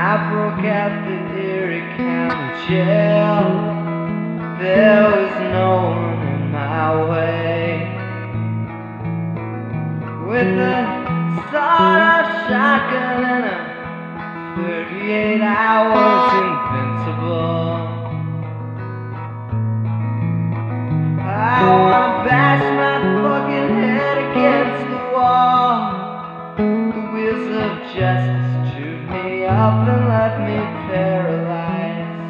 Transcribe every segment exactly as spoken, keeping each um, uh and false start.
I broke out the Erie County jail. There was no one in my way. With a sawed-off shotgun and a thirty-eight hours invincible, I wanna bash my fucking head against the wall. The wheels of justice chewed me up and left me paralyzed.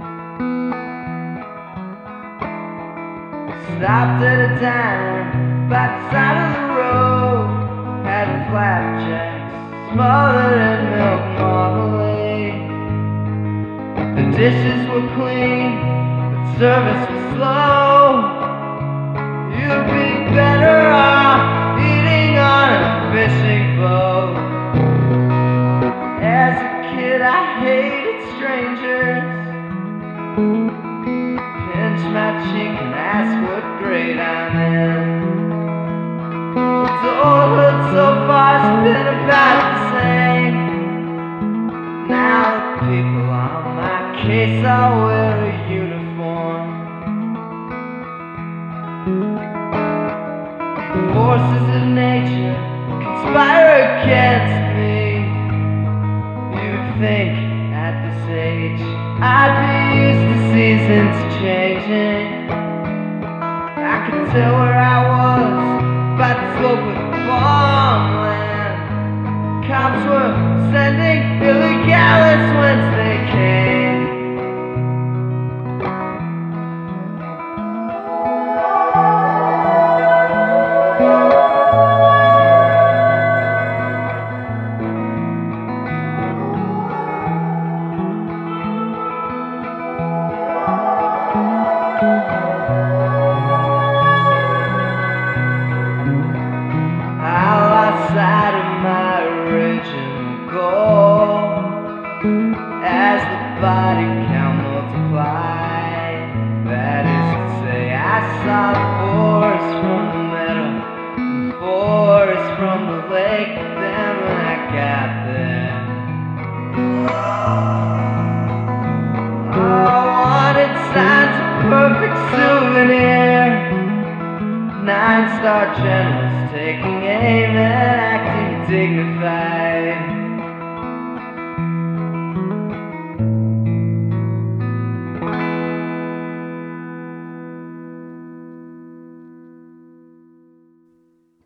Stopped at a diner by the side of the road, had flapjacks smothered in milk marmalade. The dishes were clean, but service was slow. You'd be better off eating on a fishing boat. As a kid I hated strangers. Pinch my cheek and ask what grade I'm in. Adulthood so far has been about the same. Now the people on my case all wear a uniform. The forces of nature conspire against me. You'd think at this age I'd be used to seasons changing. I could tell where I was by the slope of the farmland. Cops were sending illegalists whence they came. Sight of my original goal as the body count multiplied. That is to say, I saw the forest from the meadow and the forest from the lake. But then when I got there, oh, I wanted signs of perfect souvenir. Nine-star generals taking aim and acting dignified.